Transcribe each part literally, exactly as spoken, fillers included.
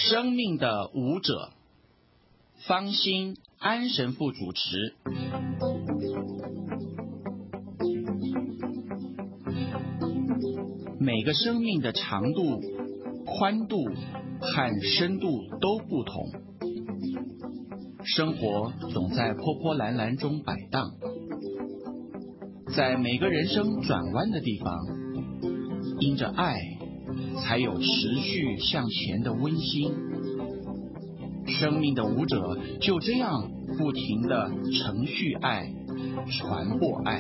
生命的舞者，方心安神父主持。每个生命的长度、宽度和深度都不同，生活总在波波澜澜中摆荡，在每个人生转弯的地方，因着爱，才有持续向前的温馨。生命的舞者就这样不停地承续爱，传播爱。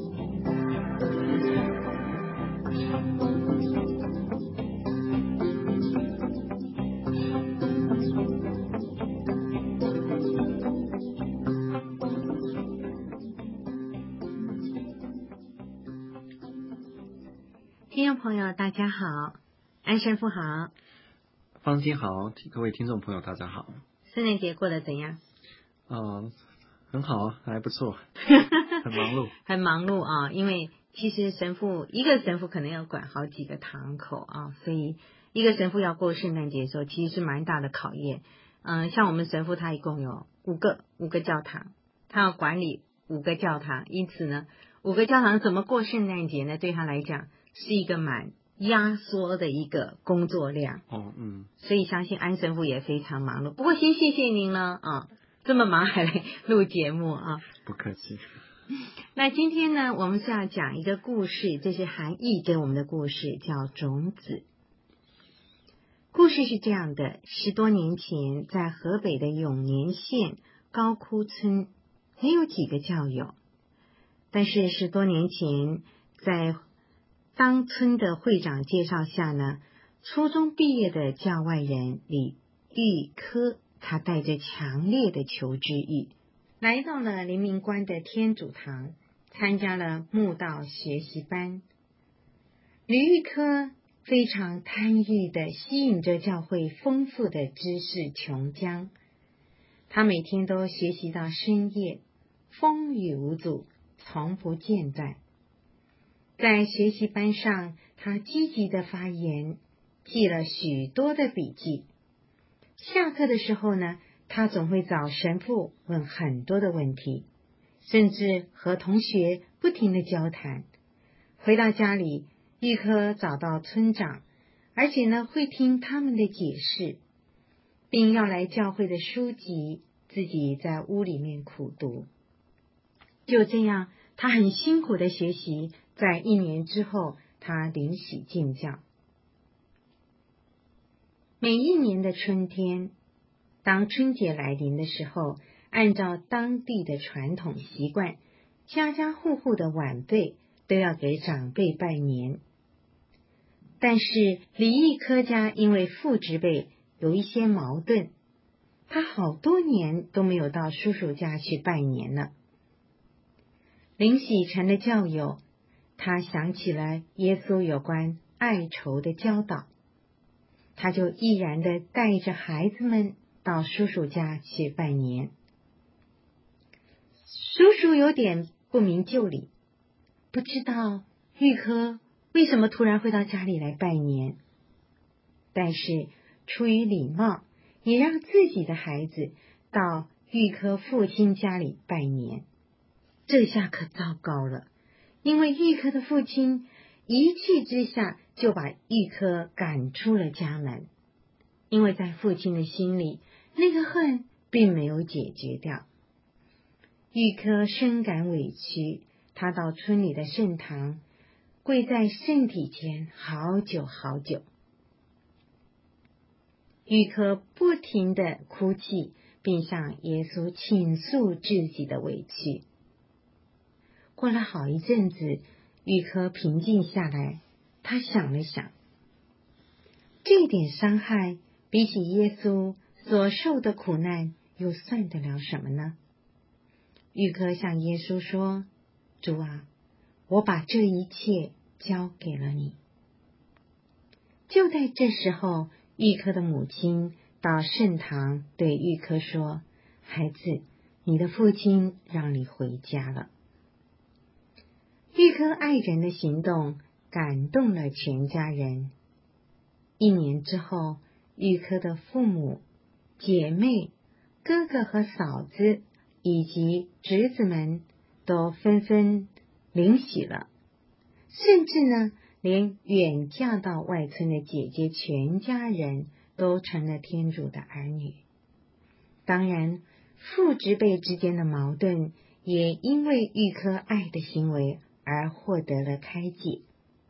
听众朋友大家好，安神父好， 方心好，各位听众朋友大家好。 圣诞节过得怎样？ 呃，很好啊，还不错，很忙碌， 很忙碌啊，因为其实神父一个神父可能要管好几个堂口啊，所以一个神父要过圣诞节的时候，其实是蛮大的考验。嗯、呃，像我们神父他一共有五个五个教堂，他要管理五个教堂，因此呢，五个教堂怎么过圣诞节呢？对他来讲是一个蛮压缩的一个工作量哦，嗯， 所以相信安神父也非常忙碌。不过先谢谢您呢啊，这么忙还来录节目啊， 不客气。 那今天呢，我们是要讲一个故事，这是韩毅给我们的故事，叫种子。故事是这样的，十多年前，在河北的永年县高窟村，没有几个教友，但是十多年前，在当村的会长介绍下呢，初中毕业的教外人李玉科，他带着强烈的求知欲，来到了灵明观的天主堂，参加了慕道学习班。李玉科非常贪欲地吸引着教会丰富的知识琼浆，他每天都学习到深夜，风雨无阻，从不间断。在学习班上，他积极的发言，记了许多的笔记。下课的时候呢，他总会找神父问很多的问题，甚至和同学不停的交谈。回到家里，玉科找到村长，而且呢会听他们的解释，并要来教会的书籍，自己在屋里面苦读。就这样，他很辛苦的学习，在一年之后，他领洗进教。每一年的春天，当春节来临的时候，按照当地的传统习惯，家家户户的晚辈都要给长辈拜年。但是李毅科家因为父执辈有一些矛盾，他好多年都没有到叔叔家去拜年了。领洗成了教友，他想起了耶稣有关爱仇的教导，他就毅然的带着孩子们到叔叔家去拜年。叔叔有点不明就里，不知道玉科为什么突然会到家里来拜年，但是出于礼貌，也让自己的孩子到玉科父亲家里拜年。这下可糟糕了，因为玉科的父亲一气之下就把玉科赶出了家门，因为在父亲的心里，那个恨并没有解决掉。玉科深感委屈，他到村里的圣堂，跪在圣体前好久好久。玉科不停地哭泣，并向耶稣倾诉自己的委屈。过了好一阵子，玉科平静下来，他想了想，这点伤害比起耶稣所受的苦难，又算得了什么呢？玉科向耶稣说：主啊，我把这一切交给了你。就在这时候，玉科的母亲到圣堂对玉科说：孩子，你的父亲让你回家了。玉科爱人的行动感动了全家人。一年之后， 玉科的父母、姐妹、哥哥和嫂子以及侄子们都纷纷领喜了，甚至呢，连远嫁到外村的姐姐全家人都成了天主的儿女。当然，父执辈之间的矛盾也因为玉科爱的行为而获得了开解。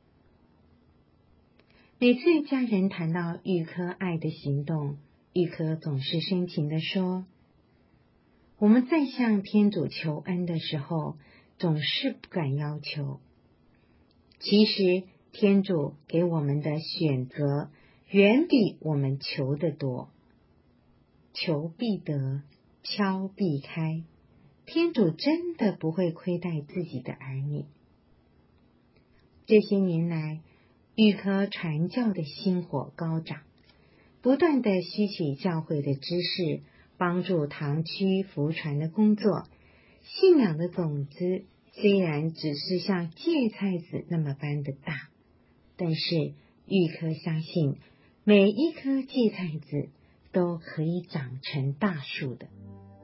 每次家人谈到玉科爱的行动，玉科总是深情地说，我们在向天主求恩的时候，总是不敢要求。其实天主给我们的选择远比我们求的多。求必得，敲必开，天主真的不会亏待自己的儿女。这些年来，玉科传教的薪火高涨，不断的吸取教会的知识，帮助堂区福传的工作。信仰的种子虽然只是像芥菜籽那么般的大，但是玉科相信每一颗芥菜籽都可以长成大树的。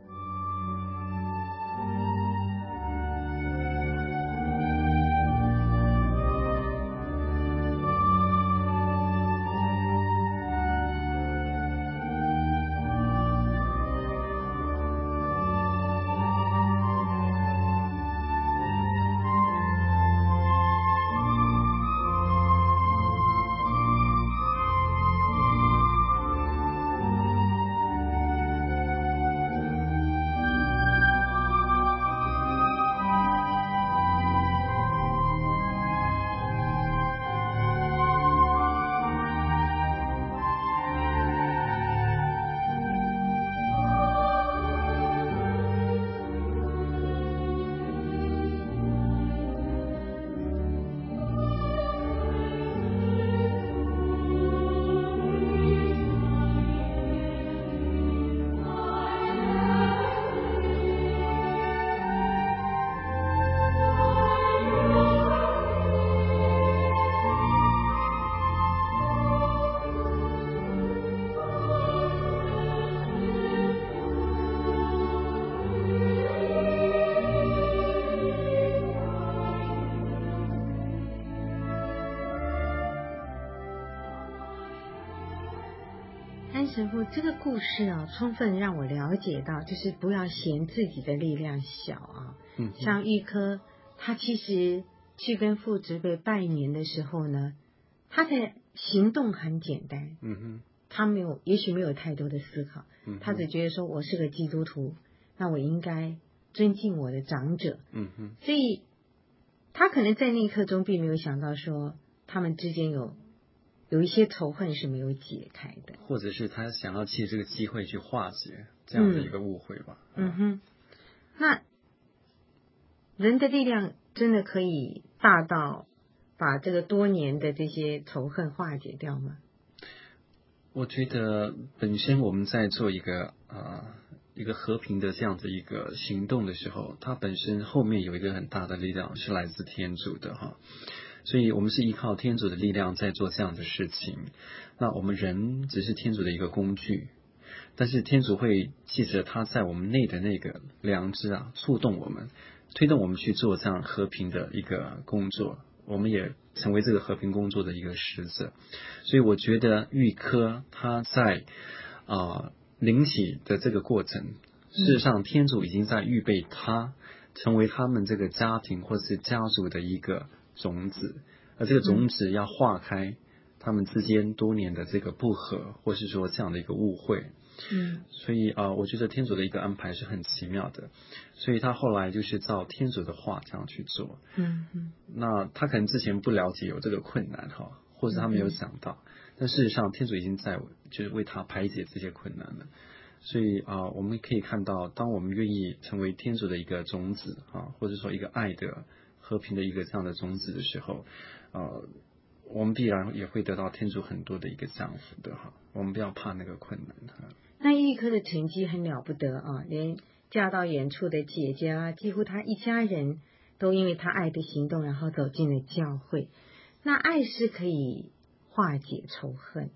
安神父，这个故事啊，充分让我了解到，就是不要嫌自己的力量小啊。 嗯， 像玉科，他其实去跟父执辈拜年的时候呢，他的行动很简单。 嗯哼， 他没有，也许没有太多的思考， 嗯， 他只觉得说我是个基督徒，那我应该尊敬我的长者。 嗯哼， 所以他可能在那一刻中并没有想到说他们之间有。有一些仇恨是没有解开的， 或者是他想要借这个机会去化解这样的一个误会吧。 嗯, 嗯哼，那人的力量真的可以大到把这个多年的这些仇恨化解掉吗？ 我觉得本身我们在做一个呃一个和平的这样的一个行动的时候，它本身后面有一个很大的力量是来自天主的哈。所以我们是依靠天主的力量在做这样的事情，那我们人只是天主的一个工具，但是天主会借着他在我们内的那个良知啊，触动我们，推动我们去做这样和平的一个工作，我们也成为这个和平工作的一个使者。所以我觉得玉科他在啊、呃、领洗的这个过程，事实上天主已经在预备他成为他们这个家庭或是家族的一个种子，而这个种子要化开他们之间多年的这个不和，或是说这样的一个误会。 嗯， 所以啊、呃，我觉得天主的一个安排是很奇妙的，所以他后来就是照天主的话这样去做。 嗯嗯， 那他可能之前不了解有这个困难哈，或者他没有想到，但事实上天主已经在就是为他排解这些困难了。所以啊、呃，我们可以看到，当我们愿意成为天主的一个种子啊，或者说一个爱的和平的一个这样的种子的时候，呃，我们必然也会得到天主很多的一个降福的哈。我们不要怕那个困难哈。 那玉科的成绩很了不得啊，连嫁到远处的姐姐啊，几乎他一家人都因为他爱的行动，然后走进了教会。那爱是可以化解仇恨，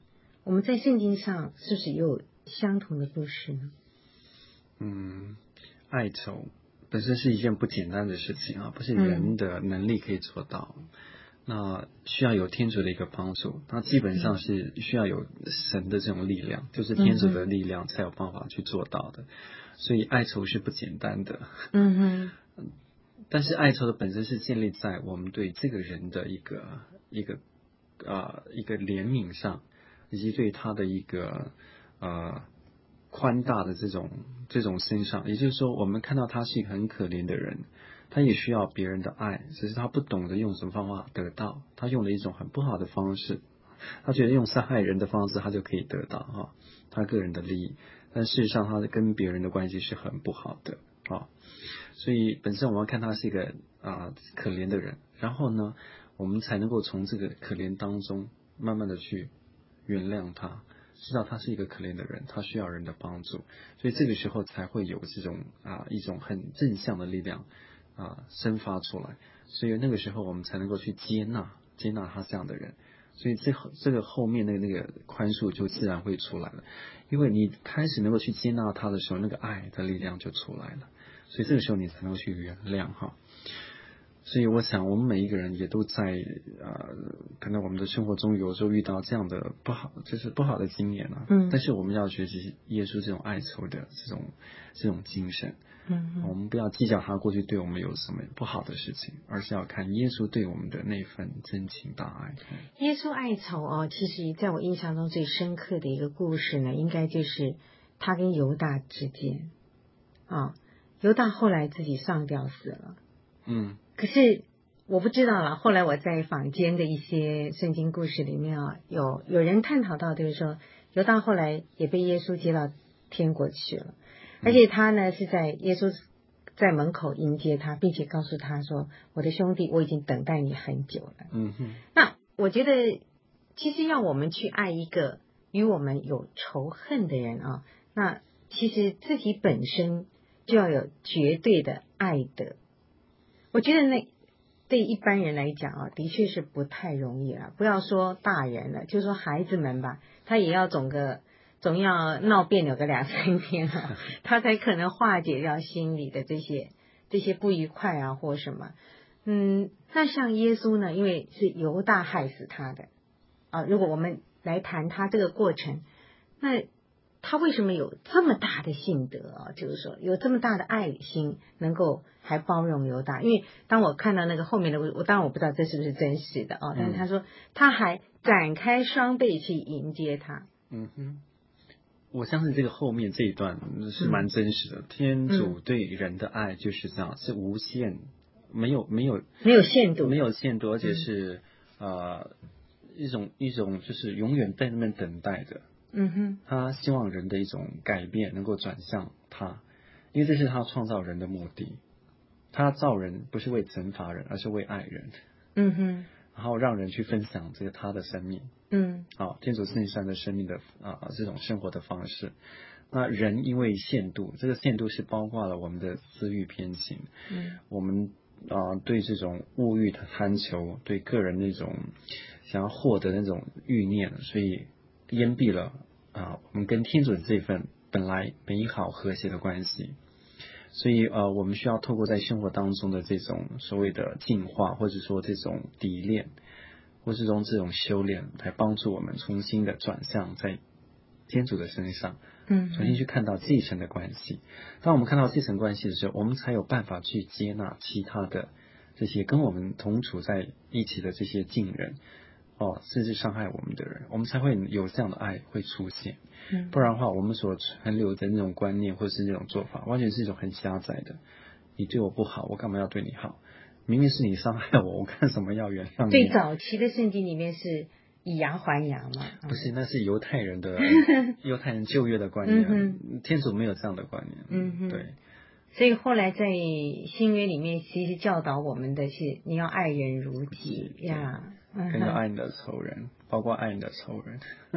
我们在圣经上是不是也有相同的故事呢？ 嗯，爱仇本身是一件不简单的事情啊，不是人的能力可以做到。嗯、那需要有天主的一个帮助，那基本上是需要有神的这种力量，就是天主的力量才有办法去做到的。所以爱仇是不简单的。 嗯哼。 但是爱仇的本身是建立在我们对这个人的一个一个呃一个怜悯上，以及对他的一个呃宽大的这种这种身上。也就是说，我们看到他是一个很可怜的人，他也需要别人的爱，只是他不懂得用什么方法得到，他用了一种很不好的方式，他觉得用伤害人的方式他就可以得到哈他个人的利益，但事实上他跟别人的关系是很不好的啊。所以本身我们要看他是一个啊、呃、可怜的人，然后呢，我们才能够从这个可怜当中慢慢的去原谅他，知道他是一个可怜的人，他需要人的帮助，所以这个时候才会有这种啊、呃、一种很正向的力量啊、呃、生发出来，所以那个时候我们才能够去接纳接纳他这样的人，所以这这个后面那个那个宽恕就自然会出来了，因为你开始能够去接纳他的时候，那个爱的力量就出来了。所以这个时候你才能够去原谅哈，所以我想我们每一个人也都在呃，可能我们的生活中有时候遇到这样的不好，就是不好的经验啊。嗯。但是我们要学习耶稣这种爱仇的这种这种精神。嗯。我们不要计较他过去对我们有什么不好的事情，而是要看耶稣对我们的那份真情大爱。 耶稣爱仇哦，其实在我印象中最深刻的一个故事呢，应该就是他跟犹大之间啊。哦，犹大后来自己上吊死了。嗯，可是我不知道了。后来我在坊间的一些圣经故事里面啊，有有人探讨到，就是说犹大后来也被耶稣接到天国去了，而且他呢是在耶稣在门口迎接他，并且告诉他说：“我的兄弟，我已经等待你很久了。”嗯哼。那我觉得，其实要我们去爱一个与我们有仇恨的人啊，那其实自己本身就要有绝对的爱的。我觉得那对一般人来讲啊，的确是不太容易了。不要说大人了，就说孩子们吧，他也要总个总要闹别扭个两三天啊，他才可能化解掉心里的这些这些不愉快啊或什么。嗯，那像耶稣呢，因为是犹大害死他的啊，如果我们来谈他这个过程，那他为什么有这么大的信德啊？就是说有这么大的爱心，能够还包容犹大。因为当我看到那个后面的，我当然我不知道这是不是真实的啊，但是他说他还展开双臂去迎接他。 嗯哼，我相信这个后面这一段是蛮真实的。嗯、天主对人的爱就是这样，是无限，没有没有没有限度， 没有限度，而且是、嗯、呃一种一种就是永远在那边等待的。嗯哼，他希望人的一种改变能够转向他，因为这是他创造人的目的。他造人不是为惩罚人，而是为爱人。嗯哼，然后让人去分享这个他的生命。嗯，好，天主圣善的生命的啊、呃、这种生活的方式。那人因为限度，这个限度是包括了我们的私欲偏情，嗯，我们啊、呃、对这种物欲的贪求，对个人那种想要获得那种欲念，所以淹蔽了啊，我们跟天主的这份本来美好和谐的关系，所以呃，我们需要透过在生活当中的这种所谓的净化，或者说这种抵炼，或是用这种修炼，来帮助我们重新的转向在天主的身上，嗯，重新去看到这一层的关系。当我们看到这层关系的时候，我们才有办法去接纳其他的这些跟我们同处在一起的这些近人。哦，甚至伤害我们的人，我们才会有这样的爱会出现。嗯，不然的话，我们所存留的那种观念或是那种做法，完全是一种很狭窄的。你对我不好，我干嘛要对你好？明明是你伤害我，我干什么要原谅你？ 最早期的圣经里面是以牙还牙嘛？ 不是，那是犹太人的犹太人旧约的观念，嗯、天主没有这样的观念。嗯哼，对。 所以后来在新约里面，其实教导我们的是你要爱人如己呀。 更要爱你的仇人，包括爱你的仇人。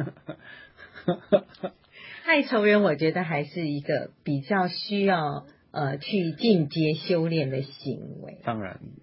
爱仇人，我觉得还是一个比较需要呃去进阶修炼的行为。 当然，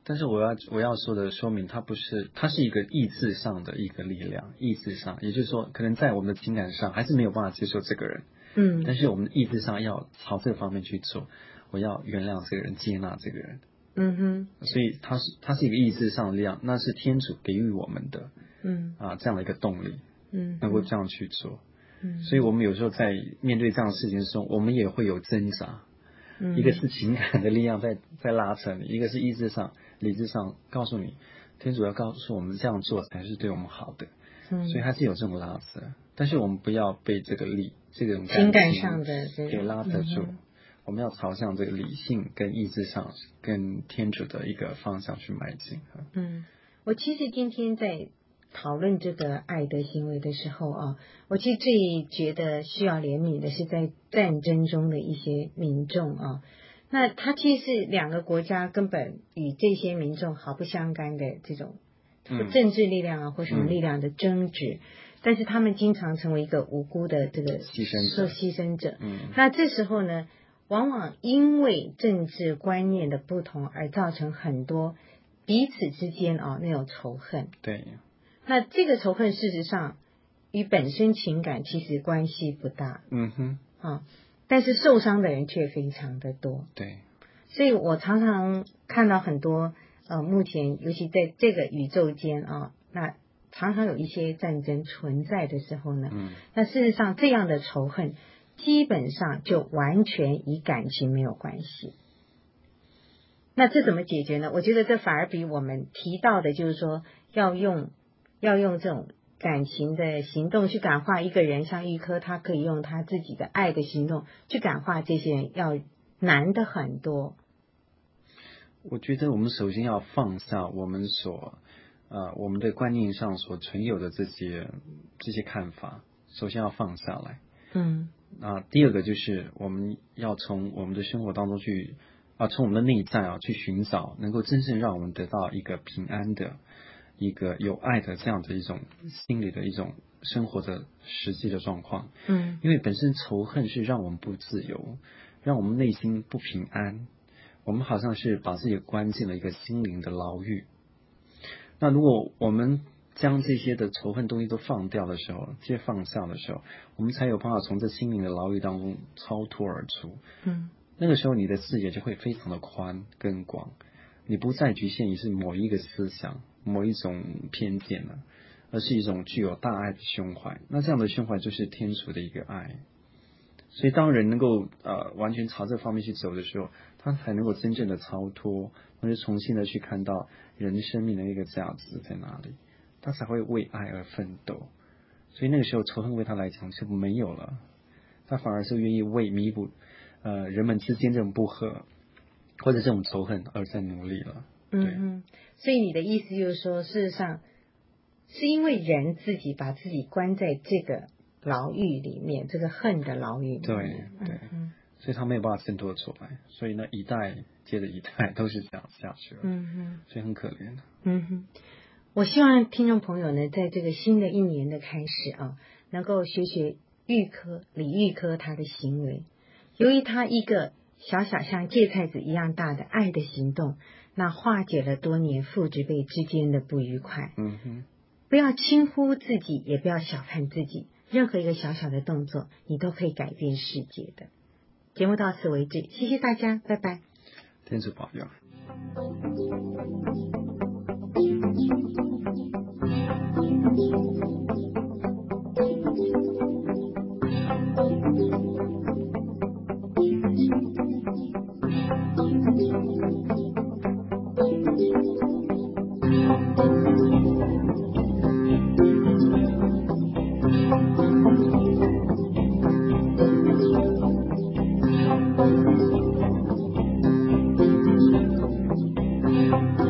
但是我要我要说的说明，它不是，它是一个意志上的一个力量，意志上，也就是说，可能在我们的情感上还是没有办法接受这个人， 嗯， 但是我们的意志上要朝这方面去做，我要原谅这个人，接纳这个人， 嗯哼， 所以它是它是一个意志上的力量，那是天主给予我们的， 嗯啊这样的一个动力， 嗯， 能够这样去做， 嗯， 所以我们有时候在面对这样的事情的时候，我们也会有挣扎。 嗯， 一个是情感的力量在在拉扯你，一个是意志上、理智上告诉你，天主要告诉我们这样做才是对我们好的， 嗯， 所以它是有这种拉扯，但是我们不要被这个力、这种情感上的这给拉扯住， 嗯， 我们要朝向这个理性跟意志上、跟天主的一个方向去迈进。 嗯，我其实今天在讨论这个爱的行为的时候啊，我其实最觉得需要怜悯的是在战争中的一些民众啊，那他其实是两个国家根本与这些民众毫不相干的这种政治力量啊、嗯、或什么力量的争执、嗯，但是他们经常成为一个无辜的这个牺牲者， 牺牲者。 嗯， 那这时候呢，往往因为政治观念的不同而造成很多彼此之间啊那种仇恨。 对。 那这个仇恨事实上与本身情感其实关系不大， 嗯哼， 啊，但是受伤的人却非常的多。 对， 所以我常常看到很多呃，目前尤其在这个宇宙间啊，那常常有一些战争存在的时候呢， 嗯， 那事实上这样的仇恨基本上就完全与感情没有关系。那这怎么解决呢？我觉得这反而比我们提到的就是说要用要用这种感情的行动去感化一个人，像玉科他可以用他自己的爱的行动去感化这些人，要难的很多。 我觉得我们首先要放下我们所呃我们的观念上所存有的这些这些看法，首先要放下来。 嗯， 那第二个就是我们要从我们的生活当中去啊，从我们的内在啊去寻找能够真正让我们得到一个平安的、一个有爱的这样的一种心理的一种生活的实际的状况。 嗯， 因为本身仇恨是让我们不自由，让我们内心不平安，我们好像是把自己关进了一个心灵的牢狱。那如果我们将这些的仇恨东西都放掉的时候，这些放下的时候，我们才有办法从这心灵的牢狱当中超脱而出。 嗯， 那个时候你的视野就会非常的宽跟广，你不再局限于是某一个思想、某一种偏见了，而是一种具有大爱的胸怀。那这样的胸怀就是天主的一个爱。所以当人能够呃完全朝这方面去走的时候，他才能够真正的超脱，或者重新的去看到人生命的一个价值在哪里，他才会为爱而奋斗。所以那个时候仇恨为他来讲就没有了，他反而是愿意为弥补呃人们之间这种不和或者这种仇恨而在努力了。 嗯嗯，所以你的意思就是说，事实上是因为人自己把自己关在这个牢狱里面，这个恨的牢狱里面。 对对、嗯，所以他没有办法挣脱出来，所以呢一代接着一代都是这样下去了。 嗯哼， 所以很可怜。 嗯哼，我希望听众朋友呢，在这个新的一年的开始啊，能够学学玉科李玉科他的行为，由于他一个小小像芥菜子一样大的爱的行动，那化解了多年父执辈之间的不愉快。 嗯哼， 不要轻忽自己，也不要小看自己，任何一个小小的动作，你都可以改变世界的。节目到此为止，谢谢大家，拜拜。 天主保佑。Thank you.